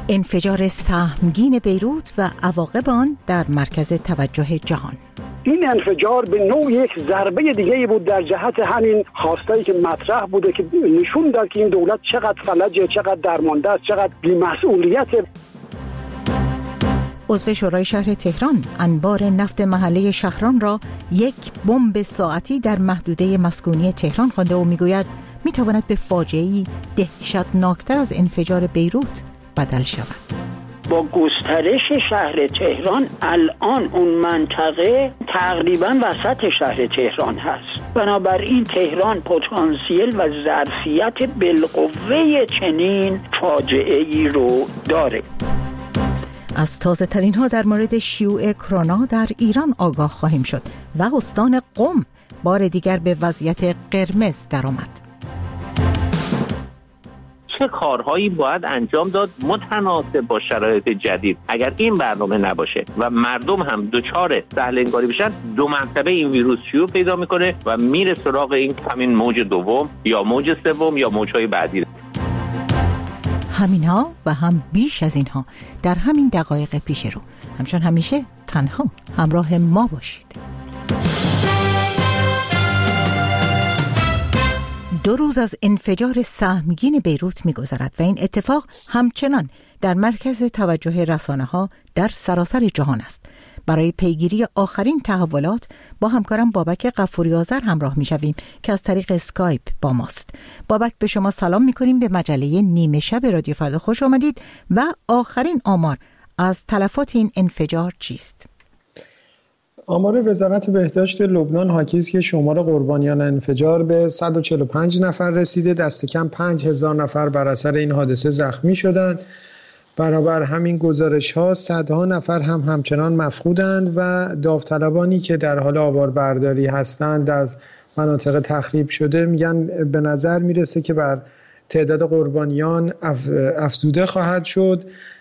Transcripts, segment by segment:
انفجار سهمگین بیروت و عواقب آن در مرکز توجه جهان. این انفجار به نوع یک ضربه دیگه بود در جهت همین خواستایی که مطرح بوده که نشون داد که این دولت چقدر فلجه، چقدر درمانده است، چقدر بی‌مسئولیته. عضو شورای شهر تهران انبار نفت محله شهران را یک بمب ساعتی در محدوده مسکونی تهران خوانده و میگوید میتواند به فاجعه‌ای دهشتناکتر از انفجار بیروت بدل شود. با گسترش شهر تهران الان اون منطقه تقریبا وسط شهر تهران هست. بنابراین تهران پتانسیل و ظرفیت بالقوه چنین فاجعه‌ای رو داره. از تازه ترین ها در مورد شیوع کرونا در ایران آگاه خواهیم شد و استان قم بار دیگر به وضعیت قرمز درآمد. چه کارهایی باید انجام داد متناسب با شرایط جدید؟ اگر این برنامه نباشه و مردم هم دچار سهل‌انگاری بشن، دو مرتبه این ویروس شیوع پیدا میکنه و میره سراغ این همین موج دوم یا موج سوم یا موج‌های بعدی. همینها و هم بیش از اینها در همین دقایق پیش رو. همچون همیشه تنها همراه ما باشید. 2 روز از انفجار سهمگین بیروت می‌گذرد و این اتفاق همچنان در مرکز توجه رسانه‌ها در سراسر جهان است. برای پیگیری آخرین تحولات با همکارم بابک غفوری آذر همراه می‌شویم که از طریق اسکایپ با ماست. بابک، به شما سلام می‌کنیم. به مجله نیمه شب رادیو فردا خوش آمدید و آخرین آمار از تلفات این انفجار چیست؟ آمار وزارت بهداشت لبنان حاکی است که شمار قربانیان انفجار به 145 نفر رسیده. دست کم 5000 نفر بر اثر این حادثه زخمی شدند. برابر همین گزارش‌ها صدها نفر هم همچنان مفقودند و داوطلبانی که در حال آواربرداری هستند از مناطق تخریب شده میگن به نظر میرسه که بر تعداد قربانیان افزوده خواهد شد.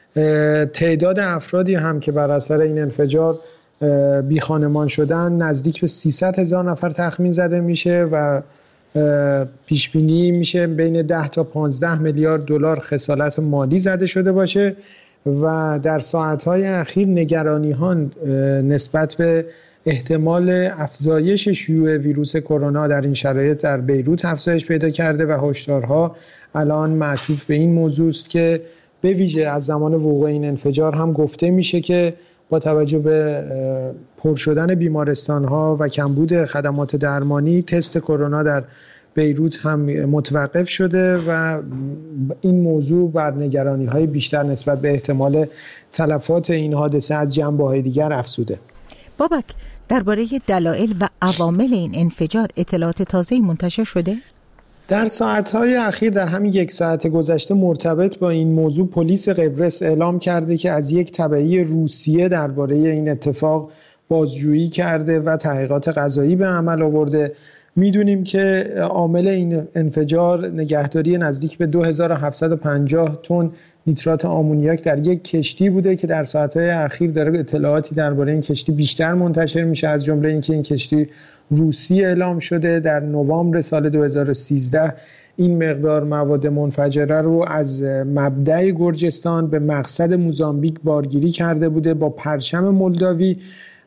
تعداد افرادی هم که بر اثر این انفجار بی خانمان شدن نزدیک به 300,000 نفر تخمین زده میشه و پیش بینی میشه بین 10 تا 15 میلیارد دلار خسارت مالی زده شده باشه و در ساعت‌های اخیر نگرانی‌ها نسبت به احتمال افزایش شیوع ویروس کرونا در این شرایط در بیروت افزایش پیدا کرده و هشدارها الان معطوف به این موضوع است که به ویژه از زمان وقوع این انفجار هم گفته میشه که با توجه به پر شدن بیمارستان‌ها و کمبود خدمات درمانی تست کرونا در بیروت هم متوقف شده و این موضوع بر نگرانی‌های بیشتر نسبت به احتمال تلفات این حادثه از جنبه‌های دیگر افزوده. بابک، درباره دلایل و عوامل این انفجار اطلاعات تازه‌ای منتشر شده؟ در ساعت‌های اخیر در همین 1 ساعت گذشته مرتبط با این موضوع پلیس قبرس اعلام کرده که از یک تبعی روسیه درباره این اتفاق بازجویی کرده و تحقیقات قضایی به عمل آورده. میدونیم که عامل این انفجار نگهداری نزدیک به 2750 تن نیترات آمونیاک در یک کشتی بوده که در ساعت‌های اخیر داره اطلاعاتی درباره این کشتی بیشتر منتشر میشه، از جمله اینکه این کشتی روسی اعلام شده. در نوامبر سال 2013 این مقدار مواد منفجره رو از مبدأ گرجستان به مقصد موزامبیک بارگیری کرده بوده با پرچم مولداوی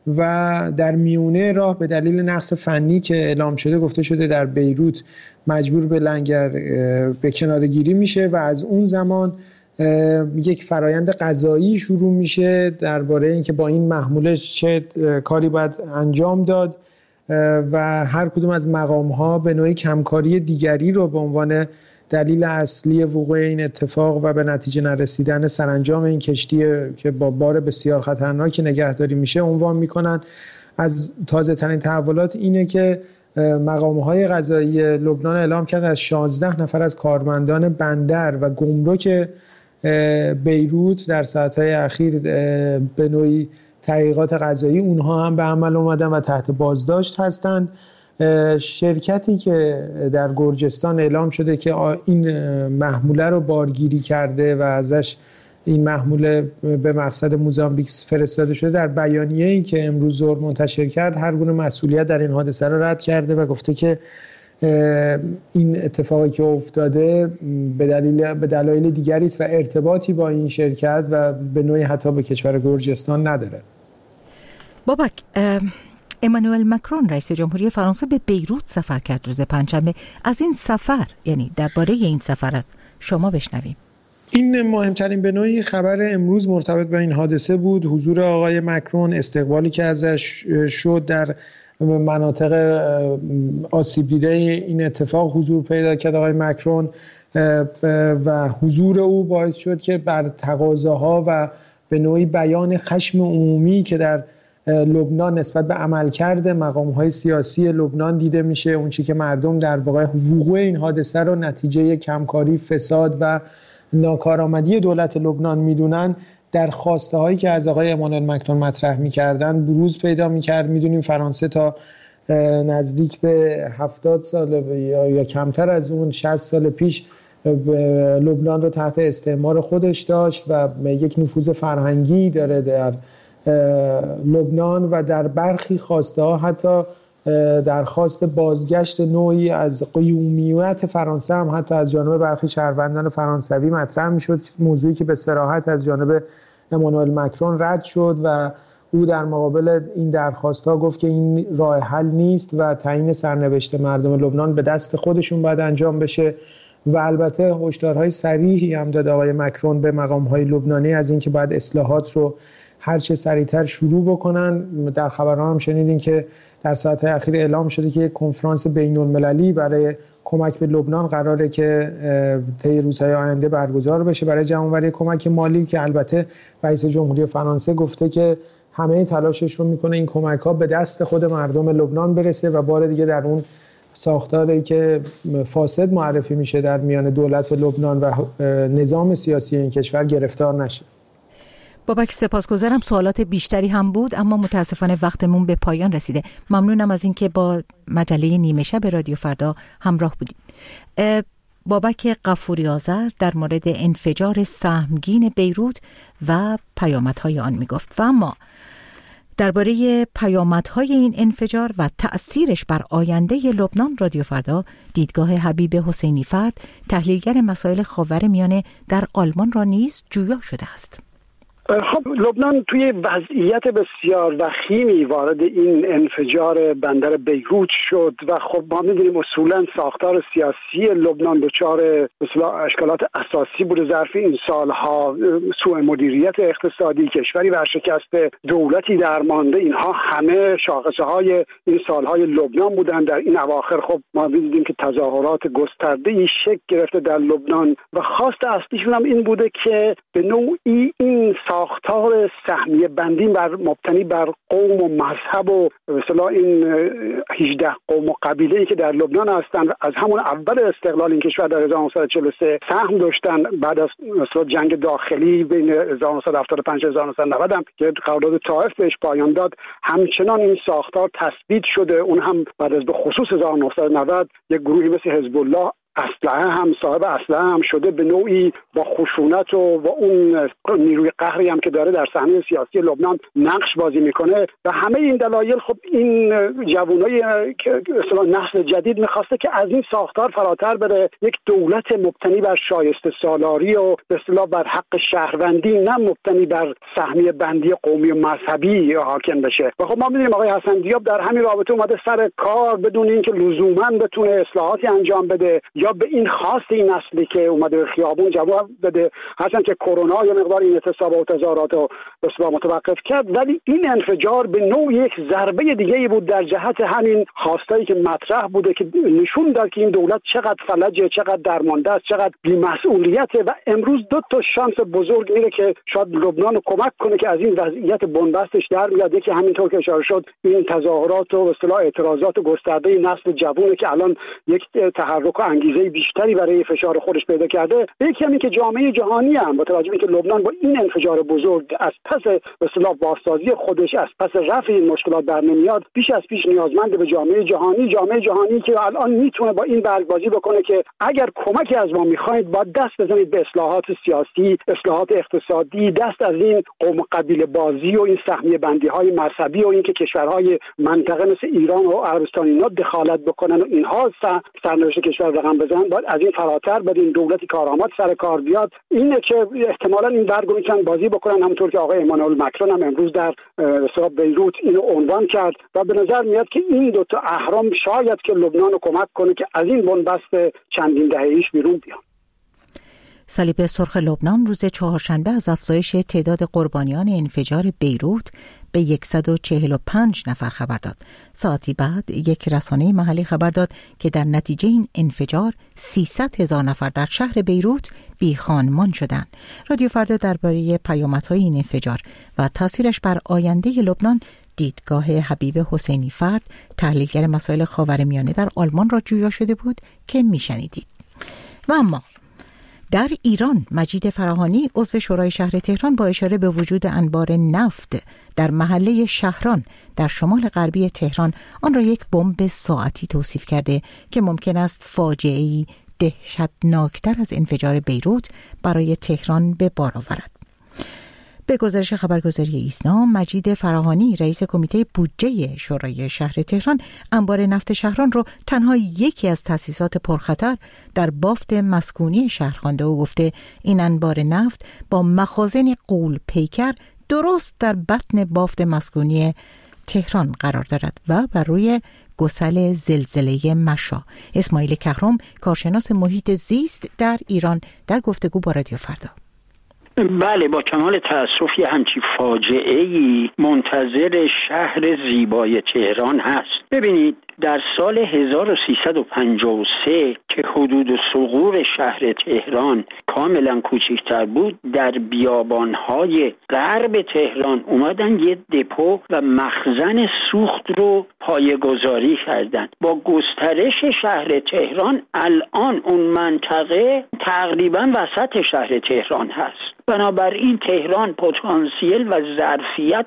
و در میونه راه به دلیل نقص فنی که اعلام شده گفته شده در بیروت مجبور به لنگر به کناره‌گیری میشه و از اون زمان یک فرایند قضایی شروع میشه درباره اینکه با این محموله چه کاری باید انجام داد و هر کدوم از مقام‌ها به نوعی کمکاری دیگری رو به عنوان دلیل اصلی وقوع این اتفاق و به نتیجه نرسیدن سرانجام این کشتی که با بار بسیار خطرناکی نگهداری میشه عنوان میکنن. از تازه ترین تحولات اینه که مقام‌های قضایی لبنان اعلام کرد از 16 نفر از کارمندان بندر و گمرک بیروت در ساعت‌های اخیر به نوعی تحقیقات قضایی اونها هم به عمل اومدن و تحت بازداشت هستند. شرکتی که در گرجستان اعلام شده که این محموله رو بارگیری کرده و ازش این محموله به مقصد موزامبیک فرستاده شده در بیانیه‌ای که امروز ظهر منتشر کرد هر گونه مسئولیت در این حادثه را رد کرده و گفته که این اتفاقی که افتاده به دلایل دیگری است و ارتباطی با این شرکت و به نوعی حتی به کشور گرجستان نداره. بابک، امانوئل مکرون رئیس جمهوری فرانسه به بیروت سفر کرد روز پنجشنبه. از این سفر، یعنی درباره این سفر از شما بشنویم. این مهمترین به نوعی خبر امروز مرتبط با این حادثه بود. حضور آقای مکرون، استقبالی که ازش شد در مناطق آسیب دیده این اتفاق حضور پیدا کرد آقای مکرون و حضور او باعث شد که بر تقاضاها و به نوعی بیان خشم عمومی که در لبنان نسبت به عملکرد مقام‌های سیاسی لبنان دیده میشه، اون چیزی که مردم در واقع وقوع این حادثه رو نتیجه کمکاری، فساد و ناکارآمدی دولت لبنان میدونن، در خواسته هایی که از آقای امانوئل مکرون مطرح میکردن بروز پیدا میکرد. میدونیم فرانسه تا نزدیک به 70 سال یا کمتر از اون 60 سال پیش لبنان رو تحت استعمار خودش داشت و یک نفوذ فرهنگی داره در لبنان و در برخی خواسته ها حتی درخواست بازگشت نوعی از قیومیت فرانسه هم حتی از جانب برخی شهروندان فرانسوی مطرح میشد، موضوعی که به صراحت از جانب امانوئل مکرون رد شد و او در مقابل این درخواست ها گفت که این راه حل نیست و تعیین سرنوشت مردم لبنان به دست خودشون باید انجام بشه. و البته هشدارهای صریحی هم داد آقای مکرون به مقام‌های لبنانی از اینکه باید اصلاحات رو هر چه سریعتر شروع بکنن. در خبرها هم شنیدین که در ساعت‌های اخیر اعلام شده که یک کنفرانس بین‌المللی برای کمک به لبنان قراره که طی روزهای آینده برگزار بشه برای جمع‌آوری کمک مالی، که البته رئیس جمهوری فرانسه گفته که همه تلاشش رو میکنه این کمک‌ها به دست خود مردم لبنان برسه و بار دیگه در اون ساختاری که فاسد معرفی میشه در میان دولت لبنان و نظام سیاسی این کشور گرفتار نشه. بابک، سپاسگزارم. سوالات بیشتری هم بود اما متاسفانه وقتمون به پایان رسیده. ممنونم از اینکه با مجله نیمه شب رادیو فردا همراه بودید. بابک غفوری آذر در مورد انفجار سهمگین بیروت و پیامدهای آن میگفت و اما درباره پیامدهای این انفجار و تأثیرش بر آینده لبنان رادیو فردا دیدگاه حبیب حسینی فرد، تحلیلگر مسائل خاورمیانه در آلمان را نیز جویا شده است. خب لبنان توی وضعیت بسیار وخیمی وارد این انفجار بندر بیروت شد و خب ما می‌دونیم اصولاً ساختار سیاسی لبنان دچار اشکالات اساسی بوده ظرف این سالها. سوء مدیریت اقتصادی، کشوری ورشکسته، دولتی درمانده، اینها همه شاخصه‌های این سالهای لبنان بودن. در این اواخر خب ما دیدیم که تظاهرات گسترده‌ای شکل گرفته در لبنان و خواست اصلیشون هم این بوده که به نوعی این ساختار سهمیه بندی مبتنی بر قوم و مذهب و به اصطلاح این 18 قوم و قبیله‌ای که در لبنان هستند از همون اول استقلال این کشور در 1943 سهم داشتن. بعد از جنگ داخلی بین 1975 و 1990 هم که قرارداد طائف بهش پایان داد، همچنان این ساختار تثبیت شده. اون هم بعد از به خصوص 1990 یک گروهی مثل حزب الله اسلحه هم صاحب اسلحه هم شده، به نوعی با خشونت و اون نیروی قهری هم که داره در صحنه سیاسی لبنان نقش بازی میکنه. و همه این دلایل خب این جوانای که اصلا نسل جدید میخواسته که از این ساختار فراتر بره، یک دولت مبتنی بر شایسته سالاری و به اصطلاح بر حق شهروندی، نه مبتنی بر سهمیه بندی قومی و مذهبی حاکم بشه. و خب ما می‌بینیم آقای حسن دیاب در همین رابطه اومده سر کار بدون اینکه لزوما بتونه اصلاحاتی انجام بده یا به این خواست این نسلی که اومده به خیابون جواب بده. هرچند که کرونا یه مقدار این اعتصاب و تظاهرات رو بسیار متوقف کرد، ولی این انفجار به نوع یک ضربه دیگه‌ای بود در جهت همین خواستایی که مطرح بوده که نشون داد که این دولت چقدر فلجه، چقدر درمانده است، چقدر بی‌مسئولیته. و امروز دو تا شانس بزرگ میره که شاید لبنان رو کمک کنه که از این وضعیت بنبستش در بیاد. یکی همینطور که اشاره شد این تظاهرات و به اصطلاح اعتراضات گسترده نسل جوونه که الان یک تحرک و انگیزه بیشتری برای فشار خودش پیدا کرده. یکی همین که جامعه جهانی هم با توجه به اینکه لبنان با این انفجار بزرگ از پس به اصطلاح بازسازی خودش از پس رفع این مشکلات برنمیاد، بیش از پیش نیازمند به جامعه جهانی که الان میتونه با این برگبازی بکنه که اگر کمکی از ما میخواید با دست بزنید به اصلاحات سیاسی، اصلاحات اقتصادی، دست از این قوم قبیله بازی و این سهمیه بندی های مذهبی و اینکه کشورهای منطقه مثل ایران و عربستان اینا دخالت بکنن و اینها سرنوشت کشور رقم بزنن. باید از این فراتر بریم دولتی کارآمد سر کار بیاد. اینه که احتمالاً این برگو میتونن بازی بکنن، همونطور که آقای امانوئل مکرون هم امروز در بیروت اینو عنوان کرد و به نظر میاد که این دو تا اهرم شاید که لبنان رو کمک کنه که از این بنبست چندین دهه‌ایش بیرون بیاد. صلیب سرخ لبنان روز چهارشنبه از افزایش تعداد قربانیان انفجار بیروت به 145 نفر خبر داد. ساعتی بعد یک رسانه محلی خبر داد که در نتیجه این انفجار 300,000 نفر در شهر بیروت بی خانمان شدند. رادیو فردا درباره پیامدهای این انفجار و تاثیرش بر آینده لبنان دیدگاه حبیب حسینی فرد، تحلیلگر مسائل خاورمیانه در آلمان را جویا شده بود که میشنیدید. و اما در ایران مجید فراهانی عضو شورای شهر تهران با اشاره به وجود انبار نفت در محله شهران در شمال غربی تهران آن را یک بمب ساعتی توصیف کرده که ممکن است فاجعه‌ای دهشتناکتر از انفجار بیروت برای تهران به بار آورد. به گزارش خبرگزاری ایسنا، مجید فراهانی رئیس کمیته بودجه شورای شهر تهران انبار نفت شهران رو تنها یکی از تأسیسات پرخطر در بافت مسکونی شهر خوانده و گفته این انبار نفت با مخازن غول پیکر درست در بطن بافت مسکونی تهران قرار دارد و بر روی گسل زلزله مشا. اسماعیل کهرم، کارشناس محیط زیست در ایران، در گفتگو با رادیو فردا: بله، با کمال تأسف یه همچی فاجعه‌ای منتظر شهر زیبای تهران هست. ببینید، در سال 1353 که حدود سقوط شهر تهران کاملا کوچکتر بود، در بیابانهای غرب تهران اومدن یه دپو و مخزن سوخت رو پایه‌گذاری کردن. با گسترش شهر تهران الان اون منطقه تقریبا وسط شهر تهران هست. بنابراین تهران پتانسیل و ظرفیت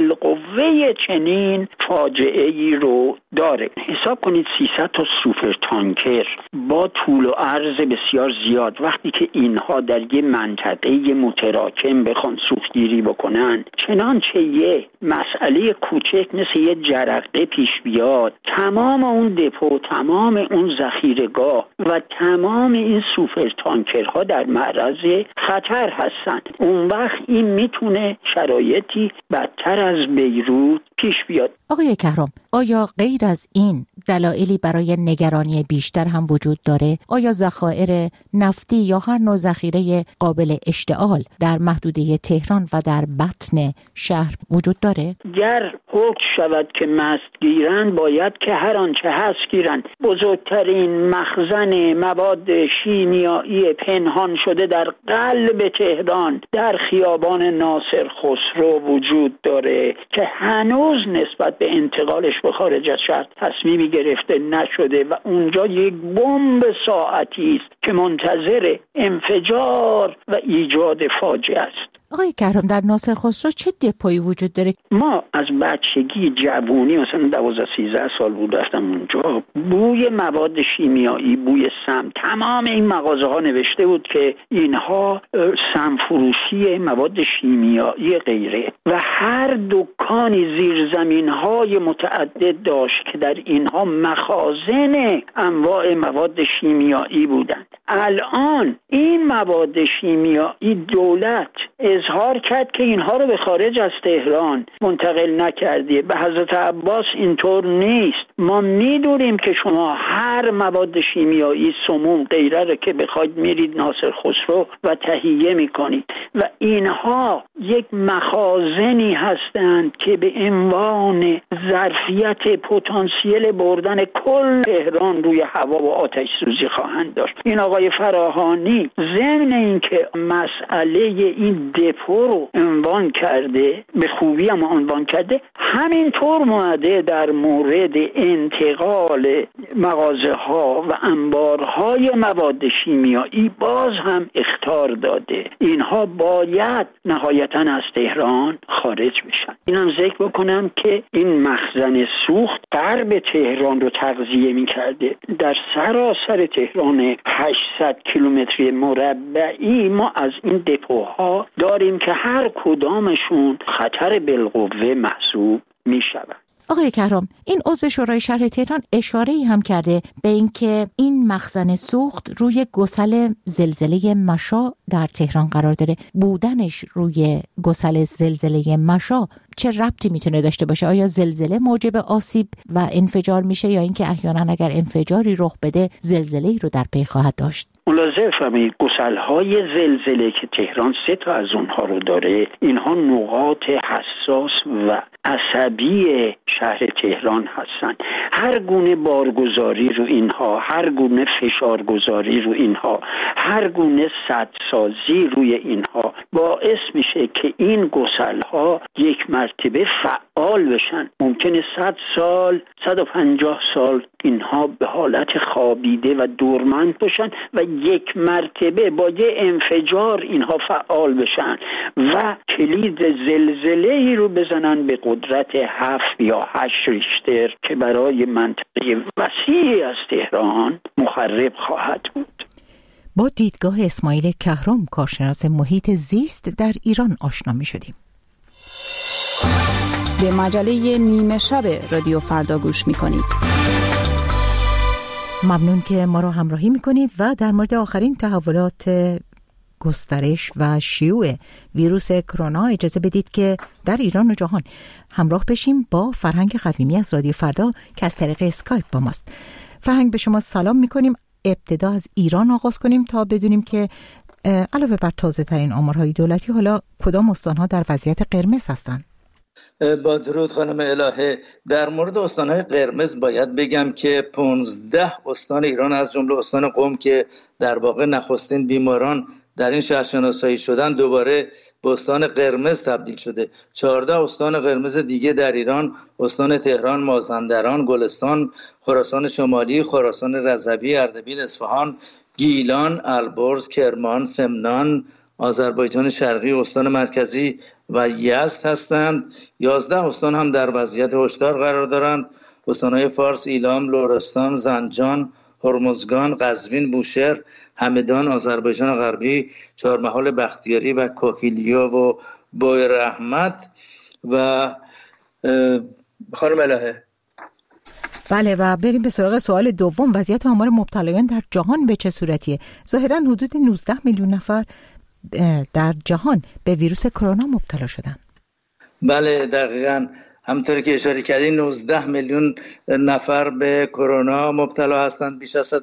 بالقوه چنین فاجعه‌ای رو داره. حساب کنید 300 تا سوپر تانکر با طول و عرض بسیار زیاد، وقتی که اینها در یه منطقه متراکم بخوان سوختگیری بکنن، چنانچه یه مسئله کوچک مثل یه جرقه پیش بیاد، تمام اون دپو، تمام اون ذخیره‌گاه و تمام این سوپر تانکرها در معرض خطر هستن. اون وقت این میتونه شرایطی بدتر از بیروت پیش بیاد. آقای کهرم، آیا غیر از این دلایلی برای نگرانی بیشتر هم وجود داره؟ آیا ذخایر نفتی یا هر نوع ذخیره قابل اشتعال در محدوده تهران و در بطن شهر وجود داره؟ گر حکم شود که مست گیرند، باید که هر آنچه هست گیرند. بزرگترین مخزن مواد شیمیایی پنهان شده در قلب تهران در خیابان ناصر خسرو وجود داره که هنوز نسبت به انتقالش به خارج از شهر تصمیمی گرفته نشده و اونجا یک بمب ساعتی است که منتظر انفجار و ایجاد فاجعه است. آقای کهرم، در ناصر خسرو چه دپویی وجود داره؟ ما از بچگی، جوونی، مثلا 12-13 سال بود رفتم اونجا، بوی مواد شیمیایی، بوی سم، تمام این مغازه ها نوشته بود که اینها سم فروشی مواد شیمیایی غیره و هر دکانی زیرزمین های متعدد داشت که در اینها مخازن انواع مواد شیمیایی بودند. الان این مواد شیمیایی دولت اظهار کرد که اینها رو به خارج از تهران منتقل نکردی. به حضرت عباس اینطور نیست. ما میدونیم که شما هر مواد شیمیایی، سموم، غیره رو که بخواید میرید ناصر خسرو و تهیه میکنید و اینها یک مخازنی هستند که به عنوان ظرفیت پتانسیل بردن کل تهران روی هوا و آتش سوزی خواهند داشت. این آقای فراهانی ضمن این که مسئله این دپو رو عنوان کرده، به خوبی هم عنوان کرده، همینطور اومده در مورد انتقال مغازه ها و انبارهای مواد شیمیایی باز هم اخطار داده. اینها باید نهایتاً از تهران خارج بشن. اینم ذکر بکنم که این مخزن سوخت غرب تهران رو تغذیه می‌کرده. در سراسر تهران 800 کیلومتر مربعی ما از این دپوها داریم که هر کدامشون خطر بالقوه محسوب می‌شود. آقای کهرام، این عضو شورای شهر تهران اشاره‌ای هم کرده به اینکه این مخزن سوخت روی گسل زلزله مشا در تهران قرار داره. بودنش روی گسل زلزله مشا چه ربطی میتونه داشته باشه؟ آیا زلزله موجب آسیب و انفجار میشه یا اینکه احیانا اگر انفجاری رخ بده زلزله‌ای رو در پی خواهد داشت؟ ملاحظه فرمایید گسل‌های زلزله که تهران 3 تا از اونها رو داره، اینها نقاط حساس و عصبی شهر تهران هستن. هر گونه بارگذاری رو اینها، هر گونه فشارگذاری رو اینها، هر گونه سدسازی روی اینها باعث میشه که این گسل‌ها یک مرتبه فعال بشن. ممکنه 100 سال، 150 سال اینها به حالت خوابیده و دورمند باشن و یک مرتبه با یه انفجار اینها فعال بشن و کلید زلزله‌ای رو بزنن به قدرت 7 یا 8 ریشتر که برای منطقه وسیعی از تهران مخرب خواهد بود. با دیدگاه اسماعیل کهرام، کارشناس محیط زیست در ایران آشنا می شدیم. به مجله نیمه شب رادیو فردا گوش می کنید. ممنون که ما را همراهی می کنید و در مورد آخرین تحولات گسترش و شیوع ویروس کرونا اجازه بدید که در ایران و جهان همراه بشیم با فرهنگ قویمی از رادیو فردا که از طریق اسکایپ با ماست. فرهنگ، به شما سلام می کنیم. ابتدا از ایران آغاز کنیم تا بدونیم که علاوه بر تازه ترین آمارهای دولتی حالا کدام استانها در وضعیت قرمز هستند؟ با درود خانم الهه. در مورد استانهای قرمز باید بگم که 15 استان ایران از جمله استان قم که در واقع نخستین بیماران در این شهر شناسایی شدن دوباره به استان قرمز تبدیل شده. 14 استان قرمز دیگه در ایران، استان تهران، مازندران، گلستان، خراسان شمالی، خراسان رضوی، اردبیل، اصفهان، گیلان، البرز، کرمان، سمنان، آذربایجان شرقی، استان مرکزی و یزد هستند. 11 استان هم در وضعیت هشدار قرار دارند. استانهای فارس، ایلام، لرستان، زنجان، هرمزگان، قزوین، بوشهر، همدان، آذربایجان غربی، چهارمحال، بختیاری و کوکیلیا و بوی رحمت. و خانم الهه، بله، و بریم به سراغ سوال دوم. وضعیت آمار مبتلایان در جهان به چه صورتیه؟ ظاهراً حدود 19 میلیون نفر در جهان به ویروس کرونا مبتلا شدن. بله دقیقاً همونطوری که اشاره کردین 19 میلیون نفر به کرونا مبتلا هستند. بیش از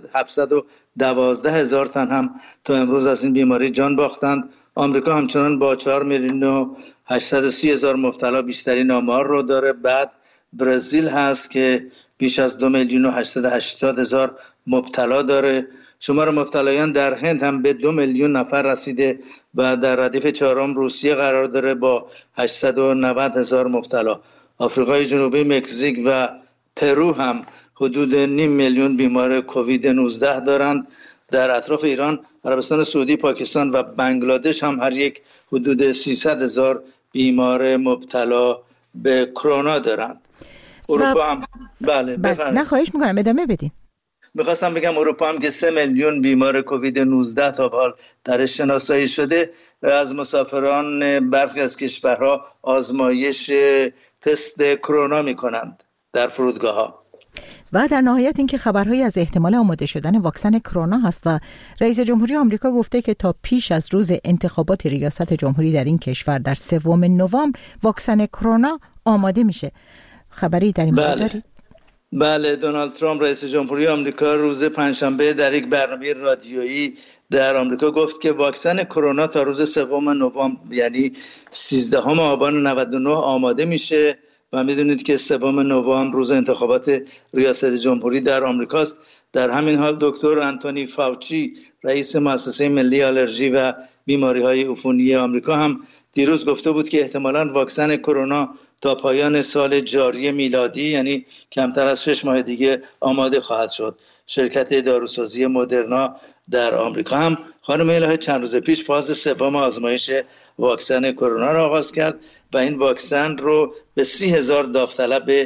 712 هزار تن هم تا امروز از این بیماری جان باختند. آمریکا همچنان با 4 میلیون و 830 هزار مبتلا بیشترین آمار رو داره. بعد برزیل هست که بیش از 2 میلیون و 880 هزار مبتلا داره. شمار مبتلایان در هند هم به 2 میلیون نفر رسیده و در ردیف چهارم روسیه قرار داره با 890 هزار مبتلا. آفریقای جنوبی، مکزیک و پرو هم حدود نیم میلیون بیمار کووید 19 دارند. در اطراف ایران، عربستان سعودی، پاکستان و بنگلادش هم هر یک حدود 300 هزار بیمار مبتلا به کرونا دارند. اروپا هم بله نه خواهش میکنم ادامه بدین. میخواستم بگم اروپا هم که 3 میلیون بیمار کووید 19 تا به حال درش شناسایی شده. از مسافران برخی از کشورها آزمایش تست کرونا میکنند در فرودگاه‌ها. و در نهایت اینکه خبرهایی از احتمال آماده شدن واکسن کرونا هست و رئیس جمهوری آمریکا گفته که تا پیش از روز انتخابات ریاست جمهوری در این کشور در 3 نوامبر واکسن کرونا آماده میشه. خبری در این مورد دارید؟ بله، دونالد ترامپ رئیس جمهوری آمریکا روز پنجشنبه در یک برنامه رادیویی در آمریکا گفت که واکسن کرونا تا روز 3 نوامبر یعنی 13 آبان 99 آماده میشه و میدونید که 3 نوامبر روز انتخابات ریاست جمهوری در آمریکاست. در همین حال دکتر آنتونی فاوچی رئیس مؤسسه ملی آلرژی و بیماری‌های عفونی آمریکا هم دیروز گفته بود که احتمالاً واکسن کرونا تا پایان سال جاری میلادی یعنی کمتر از 6 ماه دیگه آماده خواهد شد. شرکت داروسازی مدرنا در آمریکا هم خانم الهه چند روز پیش فاز سوم آزمایش واکسن کرونا را آغاز کرد و این واکسن رو به 30,000 داوطلب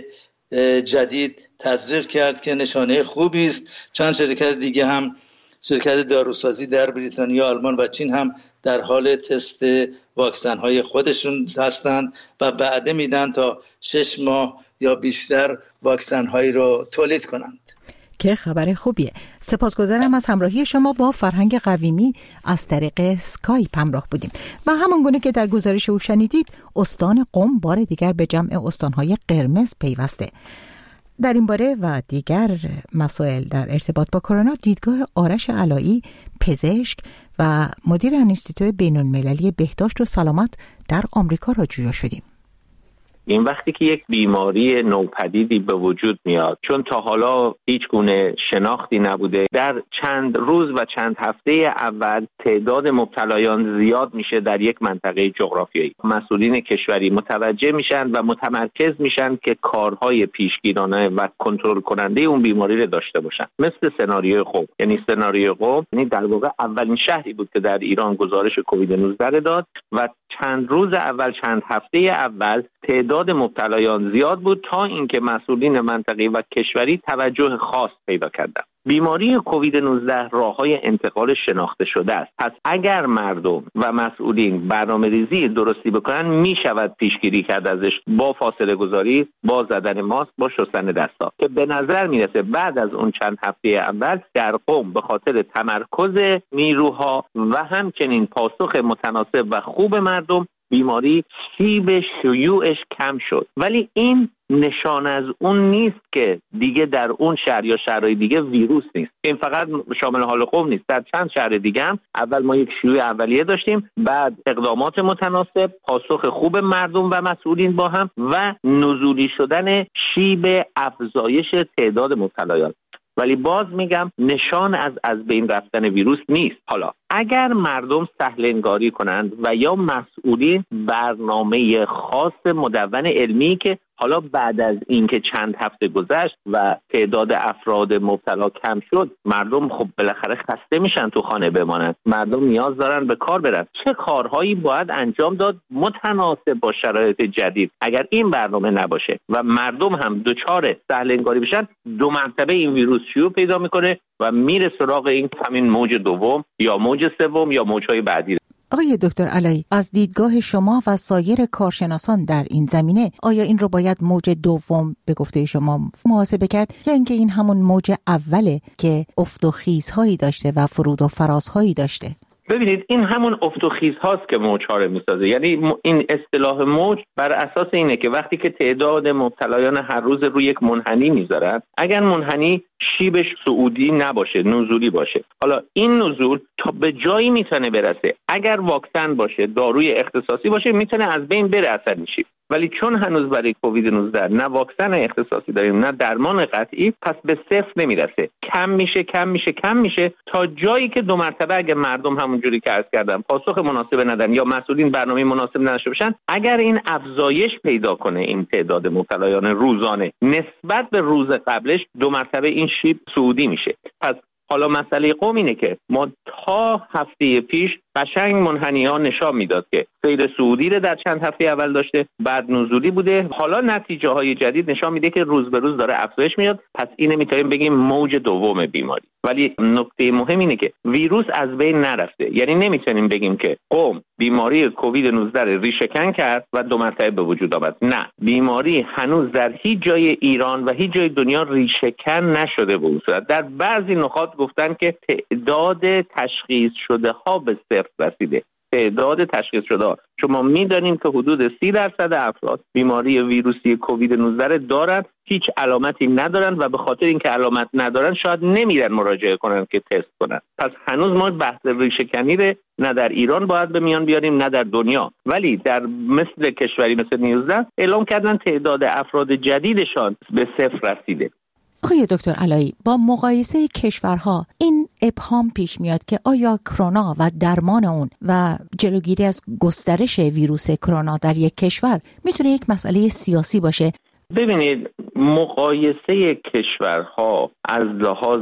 جدید تزریق کرد که نشانه خوبی است. چند شرکت دیگه هم، شرکت داروسازی در بریتانیا، آلمان و چین هم در حال تست واکسن های خودشون هستند و وعده میدن تا 6 ماه یا بیشتر واکسن هایی رو تولید کنند. که خبر خوبیه. سپاسگزارم از همراهی شما با فرهنگ قویمی از طریق سکایپ همراه بودیم و همانگونه که در گزارش او شنیدید، استان قم بار دیگر به جمع استانهای قرمز پیوسته. در این باره و دیگر مسائل در ارتباط با کرونا دیدگاه آرش علایی، پزشک و مدیر انستیتوی بین‌المللی بهداشت و سلامت در آمریکا را جویا شدیم. این وقتی که یک بیماری نوپدیدی به وجود میاد، چون تا حالا هیچ گونه شناختی نبوده، در چند روز و چند هفته اول تعداد مبتلایان زیاد میشه در یک منطقه جغرافیایی. مسئولین کشوری متوجه میشن و متمرکز میشن که کارهای پیشگیرانه و کنترل کننده اون بیماری رو داشته باشن. مثل سناریوی قم. یعنی سناریوی قم یعنی در واقع اولین شهری بود که در ایران گزارش کووید 19 داد و چند روز اول، چند هفته اول تعداد مبتلایان زیاد بود تا اینکه مسئولین منطقه‌ای و کشوری توجه خاص پیدا کردند. بیماری کووید 19 راه‌های انتقال شناخته شده است. پس اگر مردم و مسئولین برنامه‌ریزی درستی بکنن، میشود پیشگیری کرد ازش با فاصله گذاری، با زدن ماسک، با شستن دست‌ها، که به نظر میرسه بعد از اون چند هفته اول در قم به خاطر تمرکز نیروها و همچنین پاسخ متناسب و خوب مردم بیماری شیب شیوعش کم شد. ولی این نشان از اون نیست که دیگه در اون شهر یا شهرهای دیگه ویروس نیست. این فقط شامل حال قم نیست. در چند شهر دیگه هم اول ما یک شیوع اولیه داشتیم، بعد اقدامات متناسب، پاسخ خوب مردم و مسئولین با هم و نزولی شدن شیب افزایش تعداد مبتلایان. ولی باز میگم نشان از بین رفتن ویروس نیست. حالا اگر مردم سهل انگاری کنند و یا مسئولین برنامه خاص مدون علمی که حالا بعد از اینکه چند هفته گذشت و تعداد افراد مبتلا کم شد، مردم خب بالاخره خسته میشن تو خانه بمانند، مردم نیاز دارن به کار برن. چه کارهایی باید انجام داد متناسب با شرایط جدید؟ اگر این برنامه نباشه و مردم هم دچار سهل انگاری بشن، 2 مرتبه این ویروس شیوع پیدا میکنه و میره سراغ این همین موج دوم یا موج سوم یا موجهای بعدی. آقای دکتر علایی، از دیدگاه شما و سایر کارشناسان در این زمینه، آیا این رو باید موج دوم به گفته شما محاسبه کرد یا اینکه این همون موج اوله که افت و خیزهایی داشته و فرود و فرازهایی داشته؟ ببینید، این همون افت و خیز هاست که موج‌ها رو میسازه. یعنی این اصطلاح موج بر اساس اینه که وقتی که تعداد مبتلایان هر روز روی یک منحنی میذارن، اگر منحنی شیبش صعودی نباشه، نزولی باشه، حالا این نزول تا به جایی میتونه برسه اگر واکسن باشه، داروی اختصاصی باشه، میتونه از بین بره اثر میشه. ولی چون هنوز برای کووید 19 نه واکسن اختصاصی داریم نه درمان قطعی، پس به صفر نمیرسه. کم میشه تا جایی که 2 مرتبه اگه مردم همونجوری که عرض کردم پاسخ مناسب ندن یا مسئولین برنامه مناسب نداشته باشن، اگر این افزایش پیدا کنه این تعداد مبتلایان روزانه نسبت به روز قبلش، 2 مرتبه این شیب صعودی میشه. پس حالا مسئله قم اینه که ما تا هفته پیش قشنگ منحنی‌ها نشان میداد که سیر صعودی رو در چند هفته اول داشته، بعد نزولی بوده. حالا نتیجه های جدید نشان میده که روز به روز داره افزایش میاد. پس اینه میتونیم بگیم موج دوم بیماری. ولی نکته مهم اینه که ویروس از بین نرفته. یعنی نمیتونیم بگیم که قم بیماری کووید 19 ریشه‌کن کرد و 2 مرتبه به وجود آمد. نه، بیماری هنوز در هیچ جای ایران و هیچ جای دنیا ریشه‌کن نشده به صورت. در بعضی نقاط گفتن که تعداد تشخیص شده ها به صفر رسیده. تعداد تشخیص شده ها. شما میدانیم که حدود 30% افراد بیماری ویروسی کووید 19 دارند، هیچ علامتی ندارن و به خاطر اینکه علامت ندارن شاید نمیرن مراجعه کنن که تست کنن. پس هنوز ما بحث ریشه‌کنی رو نه در ایران باید به میان بیاریم نه در دنیا. ولی در مثل کشوری مثل نیوزلند اعلام کردن تعداد افراد جدیدشان به صفر رسیده. آقای دکتر علایی، با مقایسه کشورها این ابهام پیش میاد که آیا کرونا و درمان اون و جلوگیری از گسترش ویروس کرونا در یک کشور میتونه یک مسئله سیاسی باشه. ببینید، مقایسه کشورها از لحاظ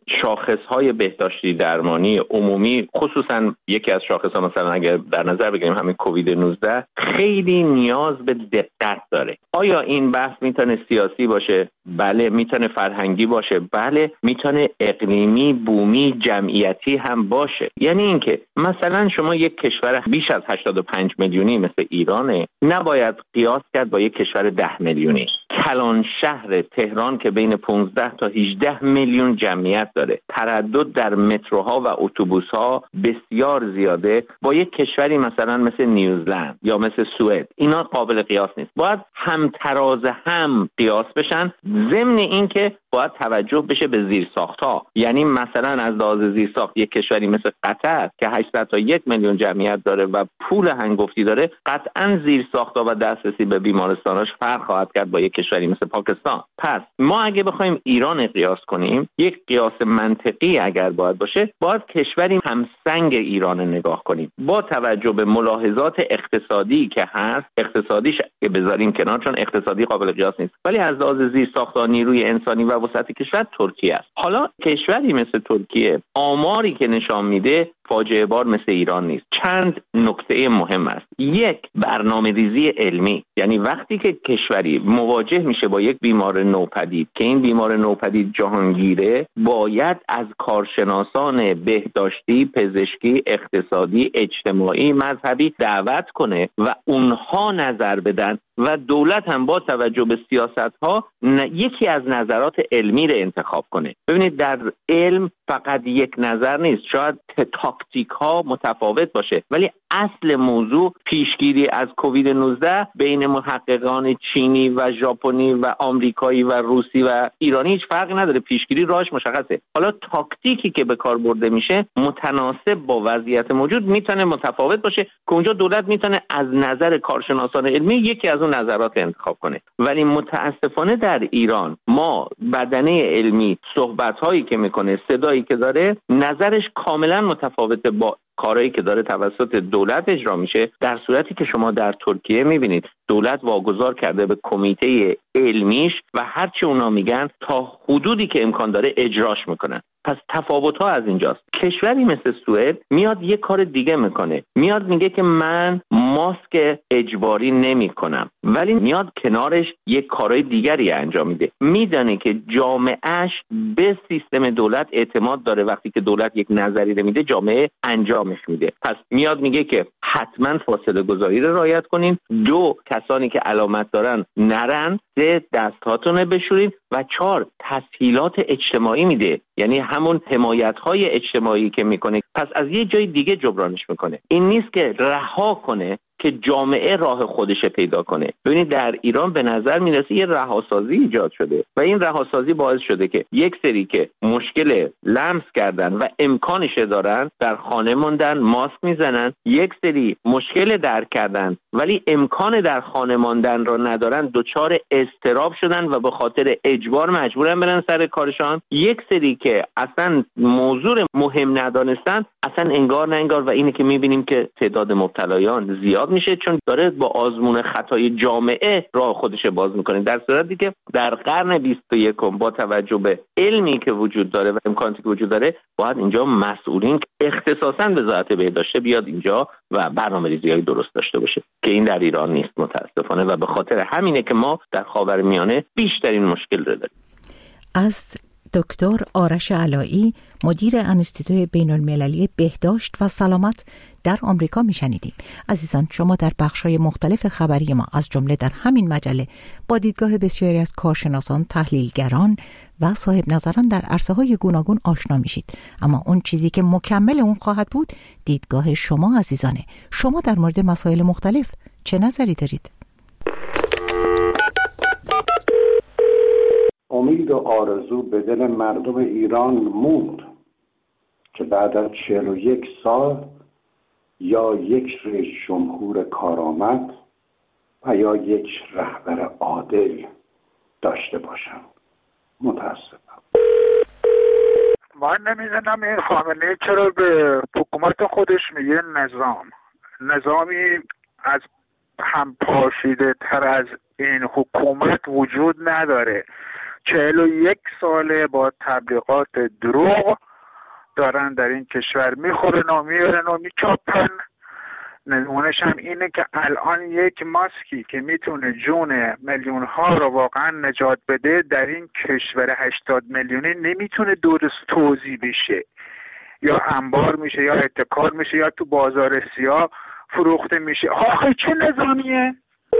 شاخصهای بهداشتی درمانی عمومی، خصوصا یکی از شاخصها مثلا اگر در نظر بگیریم همین کووید 19، خیلی نیاز به دقت داره. آیا این بحث میتونه سیاسی باشه؟ بله. میتونه فرهنگی باشه؟ بله. میتونه اقلیمی، بومی، جمعیتی هم باشه. یعنی اینکه مثلا شما یک کشور بیش از 85 میلیونی مثل ایرانه نباید قیاس کرد با یک کشور 10 میلیونی. کلان شهر تهران که بین 15 تا 18 میلیون جمعیت داره، تردد در متروها و اتوبوس‌ها بسیار زیاده، با یک کشوری مثلا مثل نیوزلند یا مثل سوئد، اینا قابل قیاس نیست. باید همتراز هم قیاس بشن، ضمن اینکه باید توجه بشه به زیرساخت‌ها. یعنی مثلا از لحاظ زیرساخت یک کشوری مثل قطر که 800 تا 1 میلیون جمعیت داره و پول هنگفتی داره، قطعاً زیرساخت‌ها و دسترسی به بیمارستاناش فرق خواهد کرد با یک کشوری مثل پاکستان. پس ما اگه بخوایم ایران قیاس کنیم، یک قیاس منطقی اگر باید باشه، باید کشوری همسنگ ایران نگاه کنیم با توجه به ملاحظات اقتصادی که هست. اقتصادیش بذاریم کنار چون اقتصادی قابل قیاس نیست، ولی از لحاظ زیرساخت‌ها، نیروی انسانی و وسعت کشور ترکیه است. حالا کشوری مثل ترکیه آماری که نشان میده فاجعه بار مثل ایران نیست. چند نکته مهم است. یک، برنامه‌ریزی علمی. یعنی وقتی که کشوری مواجه میشه با یک بیمار نوپدید که این بیمار نوپدید جهانگیره، باید از کارشناسان بهداشتی، پزشکی، اقتصادی، اجتماعی، مذهبی دعوت کنه و اونها نظر بدن و دولت هم با توجه به سیاست‌ها یکی از نظرات علمی رو انتخاب کنه. ببینید، در علم فقط یک نظر نیست. شاید تاکتیک‌ها متفاوت باشه، ولی اصل موضوع پیشگیری از کووید 19 بین محققان چینی و ژاپنی و آمریکایی و روسی و ایرانی هیچ فرقی نداره. پیشگیری راهش مشخصه. حالا تاکتیکی که به کار برده میشه متناسب با وضعیت موجود میتونه متفاوت باشه که اونجا دولت میتونه از نظر کارشناسان علمی یکی از اون نظرات انتخاب کنه. ولی متاسفانه در ایران ما بدنه علمی صحبت‌هایی که میکنه، صدایی که داره، نظرش کاملا متفاوته با کارهایی که داره توسط دولت اجرا میشه، در صورتی که شما در ترکیه میبینید دولت واگذار کرده به کمیته علمیش و هرچی اونا میگن تا حدودی که امکان داره اجراش میکنن. پس تفاوت‌ها از اینجاست. کشوری مثل سوئد میاد یه کار دیگه میکنه، میاد میگه که من ماسک اجباری نمیکنم، ولی میاد کنارش یک کارهای دیگری انجام میده. میدونه که جامعهش به سیستم دولت اعتماد داره، وقتی که دولت یک نظری رو میده جامعه انجامش میده. پس میاد میگه که حتما فاصله گذاری رو رعایت کنین، 2 کسانی که علامت دارن نرن، 3 دستاتون بشورین و 4 تسهیلات اجتماعی میده، یعنی همون حمایت‌های اجتماعی که میکنه پس از یه جای دیگه جبرانش میکنه. این نیست که رها کنه که جامعه راه خودش پیدا کنه. ببینید در ایران به نظر میرسه یه رهاسازی ایجاد شده و این رهاسازی باعث شده که یک سری که مشکل لمس کردن و امکانش دارن در خانه موندن، ماسک میزنن، یک سری مشکل درک کردن ولی امکان در خانه ماندن رو ندارن، دچار اضطراب شدن و به خاطر اجبار مجبورن برن سر کارشان. یک سری که اصلا موضوع مهم ندانستن، اصلا انگار نه انگار، و اینه که میبینیم که تعداد مبتلایان زیاد میشه چون داره با آزمون خطای جامعه راه خودش باز میکنه. در صورتی که در قرن 21 با توجه به علمی که وجود داره و امکاناتی که وجود داره، باید اینجا مسئولین اختصاصاً وزارت بهداشت بیاد اینجا و برنامه‌ریزی‌های درست داشته باشه که این در ایران نیست متاسفانه، و به خاطر همینه که ما در خاورمیانه بیشترین مشکل رو داریم. از دکتر آرش علایی، مدیر انستیتوی بین‌المللی بهداشت و سلامت در آمریکا میشنیدیم. عزیزان، شما در بخش‌های مختلف خبری ما از جمله در همین مجله با دیدگاه بسیاری از کارشناسان، تحلیلگران و صاحب نظران در عرصه‌های گوناگون آشنا میشید. اما اون چیزی که مکمل اون خواهد بود دیدگاه شما عزیزانه. شما در مورد مسائل مختلف چه نظری دارید؟ امید و آرزو به دل مردم ایران موند که بعد از 41 سال یا یک رئیس جمهور کارآمد و یا یک رهبر عادل داشته باشم. متاسفم. من نمیدونم این خامنه‌ای چرا به حکومت خودش میگه نظامی از هم پاشیده تر از این حکومت وجود نداره. 41 ساله با تبلیغات دروغ دارن در این کشور میخورن و میرن و میچاپن. نمونهش هم اینه که الان یک ماسکی که میتونه جون میلیون ها رو واقعا نجات بده در این کشور 80 میلیونی نمیتونه درست توزیع بشه، یا انبار میشه یا اتکار میشه یا تو بازار سیاه فروخته میشه. آخه چه نظامیه؟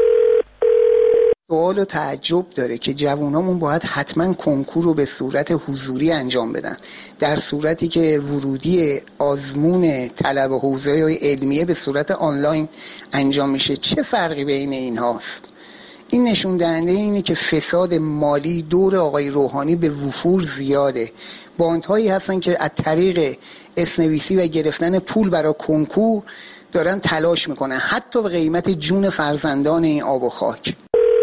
سوال و تعجب داره که جوانامون باید حتما کنکور رو به صورت حضوری انجام بدن، در صورتی که ورودی آزمون طلب حوزه علمیه به صورت آنلاین انجام میشه. چه فرقی بین این هاست؟ این نشون دهنده اینه که فساد مالی دور آقای روحانی به وفور زیاده. باندهایی هستن که از طریق اسنویسی و گرفتن پول برای کنکور دارن تلاش میکنن، حتی به قیمت جون فرزندان این آب و خاک.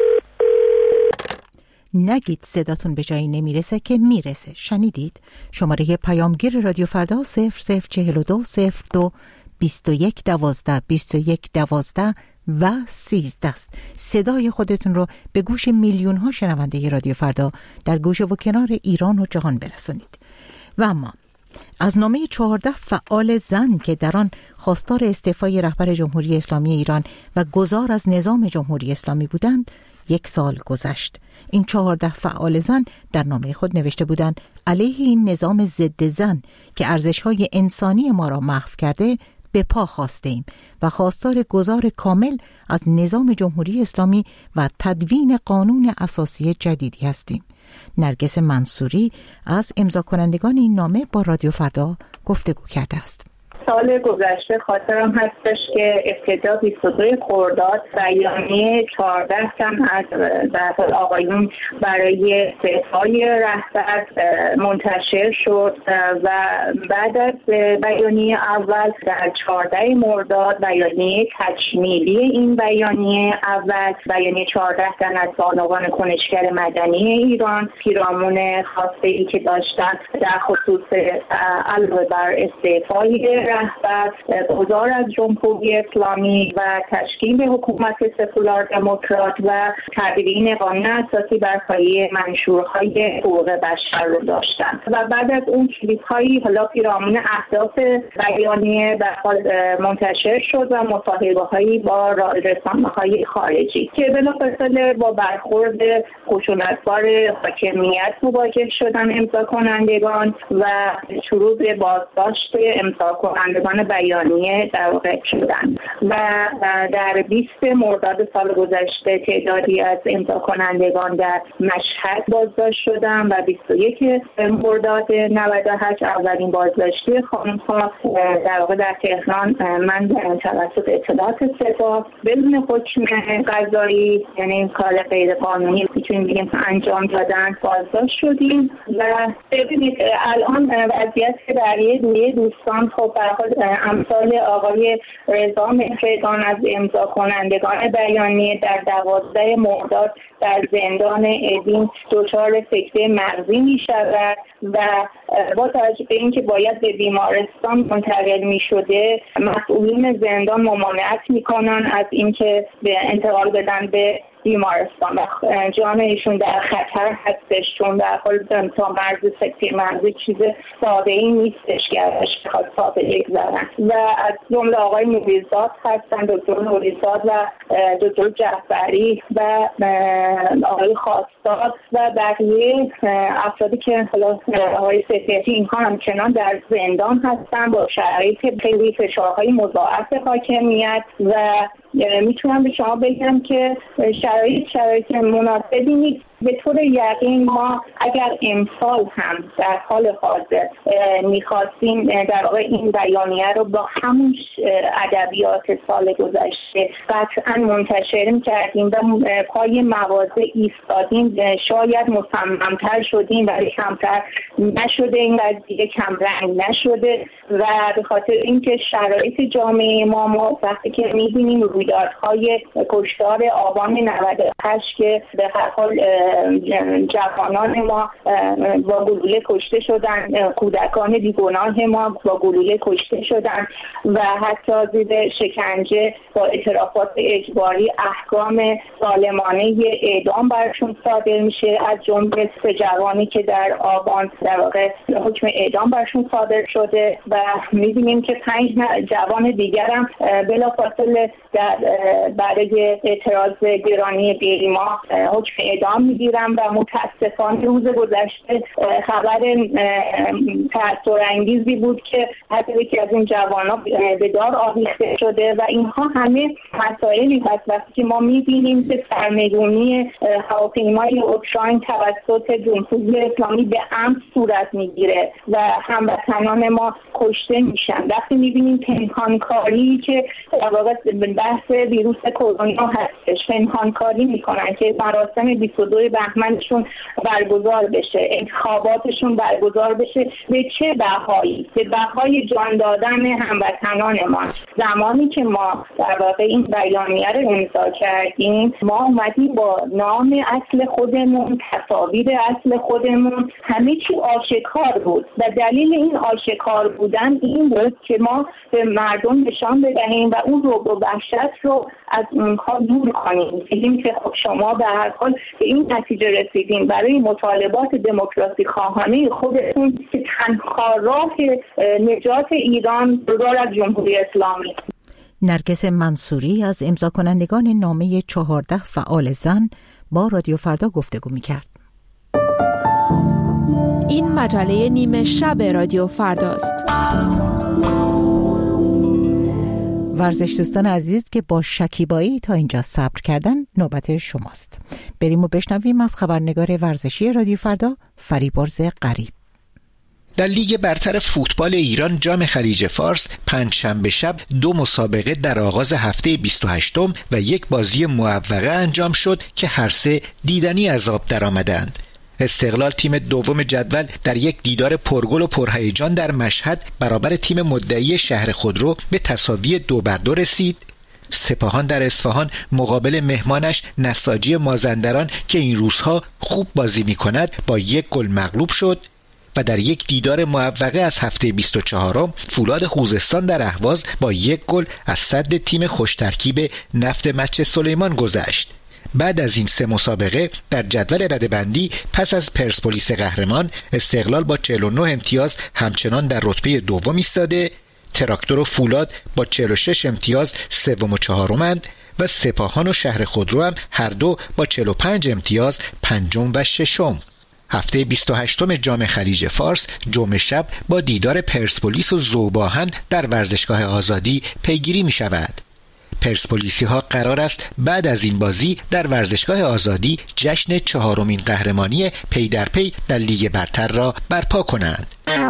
نگید صداتون به جایی نمیرسه که میرسه. شنیدید؟ شماره پیامگیر رادیو فردا 0042 02 21 12 21 12 و 13 است. صدای خودتون رو به گوش میلیون ها شنونده رادیو فردا در گوشه و کنار ایران و جهان برسونید. و اما از نامه 14 فعال زن که در آن خواستار استعفای رهبر جمهوری اسلامی ایران و گذار از نظام جمهوری اسلامی بودند 1 سال گذشت. این 14 فعال زن در نامه خود نوشته بودند علیه این نظام ضد زن که ارزش‌های انسانی ما را محو کرده به پا خواستیم و خواستار گذار کامل از نظام جمهوری اسلامی و تدوین قانون اساسی جدیدی هستیم. نرگس منصوری از امضا کنندگان این نامه با رادیو فردا گفتگو کرده است. سال گذشته خاطرم هستش که ابتدا 22 خرداد بیانیه 14 تن از در آقایون برای استعفای رهبر منتشر شد و بعد از بیانیه اول در 14 مرداد بیانیه تکمیلی این بیانیه اول، بیانیه 14 تن از بانوان کنشگر مدنی ایران پیرامون خواسته‌ای که داشتن در خصوص علاوه بر استعفای رهبر گذار از جمهوری اسلامی و تشکیل حکومت سکولار دموکرات و تدوین قانون اساسی بر پایه منشورهای حقوق بشر رو داشتن و بعد از اون کلیپ‌هایی حالا پیرامون اهداف بیانیه منتشر شد و مصاحبه‌هایی با رسانه‌های خارجی که بلافاصله با برخورد خشونت‌بار حاکمیت مواجه شدن امضا کنندگان و شروع به بازداشت امضا کنندگان بیانیه در واقع شدن و در 20 مرداد سال گذشته تعدادی از امضا کنندگان در مشهد بازداشت شدن و 21 مرداد 98 اولین بازداشتی خانم‌ها در واقع در تهران من توسط اطلاعات سپاه بدون حکم قضایی، یعنی کار غیر قانونی میتونیم بگیم انجام دادن، بازداشت شدیم. و ببینید الان وضعیت بقیه دوستان خب به حال امثال آقای رضا مهرگان از امضا کنندگان بیانیه در 12 مرداد در زندان اوین دچار سکته مغزی می شود و با توجه به اینکه باید به بیمارستان منتقل می شده مسئولین زندان ممانعت می کنن از اینکه به انتقال بدن به بیمارستان و جان ایشون در خطر هستش، چون در حال تا مرز سکته مغزی چیز ساده ای نیستش که ازش بخواد ساده بگذرن. و از جمله آقای نوریزاد هستن، دکتر نوریزاد و دکتر جعفری و آقای خواستاد و بقیه افرادی که حالا آقای سفیتی اینها همچنان در زندان هستن با شرایط خیلی فشارهای مضاعف حاکمیت و میتونم به شما بگم که شرایط مناسبی نیست. به طور یقین ما اگر امسال هم در حال حاضر میخواستیم در واقع این بیانیه رو با همون ادبیات سال گذشته قطعا منتشر میکردیم و پای مواضع ایستادیم، شاید مصممتر شدیم ولی کمتر نشده، این قضیه کم رنگ نشده و به خاطر اینکه شرایط جامعه ما وقتی که میبینیم رویدادهای کشتار آبان 98 که به هر حال جوانان ما با گلوله کشته شدن، کودکان بیگناه ما با گلوله کشته شدن و حتی زیر شکنجه با اعترافات اجباری احکام ظالمانه اعدام برشون صادر میشه. از جمله 3 جوانی که در آبان در واقع حکم اعدام برشون صادر شده و می‌بینیم که 5 جوان دیگر هم بلافاصله برای اعتراض گرانی بیرما حکم اعدام میگیرن و متاسفانه روز گذشته خبر تأثیرانگیزی بود که حتی یکی از این جوانان به دار آویخته شده و اینها همه مسائلی هست وقتی که ما میبینیم که سرنگونی هواپیمای اوکراین توسط جمهوری اسلامی به عمد صورت میگیره و هموطنان ما کشته میشن. وقتی میبینیم پنهانکاری که در واقع بحث ویروس کرونا هستش، پنهانکاری میکنن که مراسم 22 بهمنشون برگزار بشه، انتخاباتشون برگزار بشه، به چه بهایی؟ به بهای جان دادن هموطنان ما. زمانی که ما در واقع این بیانیه رو امضا کردیم ما اومدیم با نام اصل خودمون، تصاویر اصل خودمون، همه چی آشکار بود و دلیل این آشکار بودن این بود که ما به مردم نشان بدهیم و اون رعب و وحشت رو از اونها دور کنیم. بگیم که خب شما به هر حال به این نتیجه رسیدیم برای مطالبات دموکراسی خواهانه خودتون که تنها راه نجات ایران جدا از جمهوری اسلامی. نرگس منصوری از امضا کنندگان نامه 14 فعال زن با رادیو فردا گفتگو می‌کرد. این مجله نیمه شب رادیو فرداست. ورزش دوستان عزیز که با شکیبایی تا اینجا صبر کردن نوبت شماست. بریم و بشنویم از خبرنگار ورزشی رادیو فردا فریبرز غریب. در لیگ برتر فوتبال ایران جام خلیج فارس پنجشنبه شب 2 مسابقه در آغاز هفته 28م و 1 بازی معوقه انجام شد که هر 3 دیدنی از آب درآمدند. استقلال تیم دوم جدول در یک دیدار پرگل و پرهیجان در مشهد برابر تیم مدعی شهر خودرو به تساوی 2-2 رسید. سپاهان در اصفهان مقابل مهمانش نساجی مازندران که این روزها خوب بازی می کند با 1 گل مغلوب شد و در یک دیدار معوقه از هفته 24م فولاد خوزستان در اهواز با 1 گل از صد تیم خوشترکیب نفت مسجد سلیمان گذشت. بعد از این 3 مسابقه در جدول رده‌بندی پس از پرسپولیس قهرمان استقلال با 49 امتیاز همچنان در رتبه دوم ایستاده، تراکتور و فولاد با 46 امتیاز سوم و چهارمند و سپاهان و شهر خودرو هم هر دو با 45 امتیاز پنجم و ششم. هفته 28م جام خلیج فارس جمعه شب با دیدار پرسپولیس و ذوب‌آهن در ورزشگاه آزادی پیگیری می شود. پرسپولیسی ها قرار است بعد از این بازی در ورزشگاه آزادی جشن 4مین قهرمانی پی در پی در لیگ برتر را برپا کنند.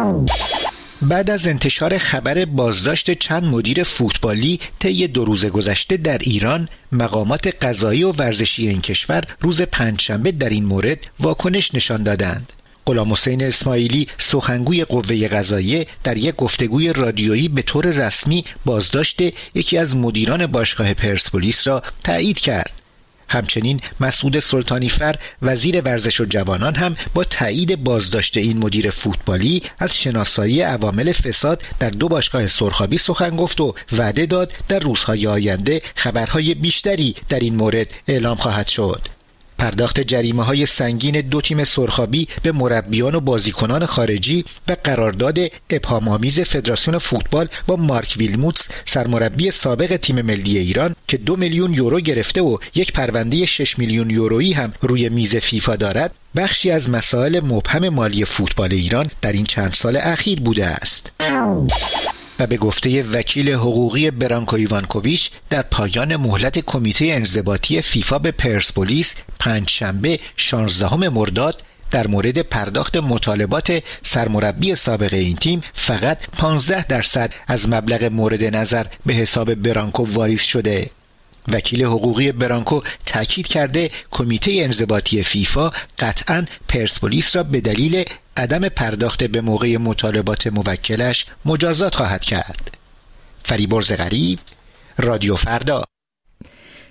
بعد از انتشار خبر بازداشت چند مدیر فوتبالی طی 2 روز گذشته در ایران، مقامات قضایی و ورزشی این کشور روز پنجشنبه در این مورد واکنش نشان دادند. غلام حسین اسماعیلی سخنگوی قوه قضاییه در یک گفتگوی رادیویی به طور رسمی بازداشت یکی از مدیران باشگاه پرسپولیس را تایید کرد. همچنین مسعود سلطانیفر وزیر ورزش و جوانان هم با تایید بازداشت این مدیر فوتبالی از شناسایی عوامل فساد در 2 باشگاه سرخابی سخن گفت و وعده داد در روزهای آینده خبرهای بیشتری در این مورد اعلام خواهد شد. پرداخت جریمه‌های سنگین 2 تیم سرخابی به مربیان و بازیکنان خارجی و قرارداد ابهام‌آمیز فدراسیون فوتبال با مارک ویلموتس سرمربی سابق تیم ملی ایران که 2 میلیون یورو گرفته و یک پرونده 6 میلیون یورویی هم روی میز فیفا دارد، بخشی از مسائل مبهم مالی فوتبال ایران در این چند سال اخیر بوده است. و به گفته وکیل حقوقی برانکو ایوانکوویچ در پایان مهلت کمیته انضباطی فیفا به پرسپولیس پنجشنبه 16 مرداد در مورد پرداخت مطالبات سرمربی سابق این تیم فقط 15% از مبلغ مورد نظر به حساب برانکو واریز شده. وکیل حقوقی برانکو تاکید کرده کمیته انضباطی فیفا قطعاً پرسپولیس را به دلیل عدم پرداخت به موقع مطالبات موکلش مجازات خواهد کرد. فریبرز غریب، رادیو فردا.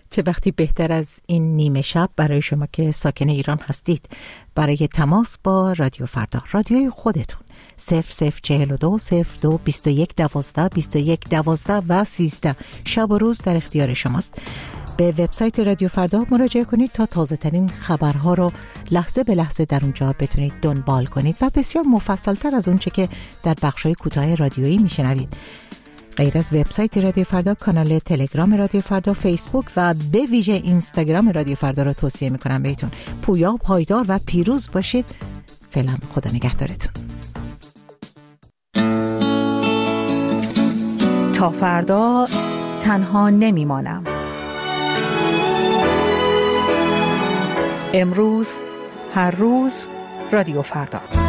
چه وقتی بهتر از این نیمه شب برای شما که ساکن ایران هستید برای تماس با رادیو فردا، رادیوی خودتون 0042 02 21 12 21 12 و 13 شب و روز در اختیار شماست. به وبسایت رادیو فردا مراجعه کنید تا تازه ترین خبرها رو لحظه به لحظه در اونجا بتونید دنبال کنید و بسیار مفصل تر از اون چه که در بخش‌های کوتاه رادیویی میشنوید. غیر از وبسایت رادیو فردا، کانال تلگرام رادیو فردا، فیسبوک و به ویژه اینستاگرام رادیو فردا رو توصیه میکنم بهتون. پویا، پایدار و پیروز باشید. فعلا خدا نگهدارتون. تا فردا تنها نمیمانم. امروز، هر روز، رادیو فردا.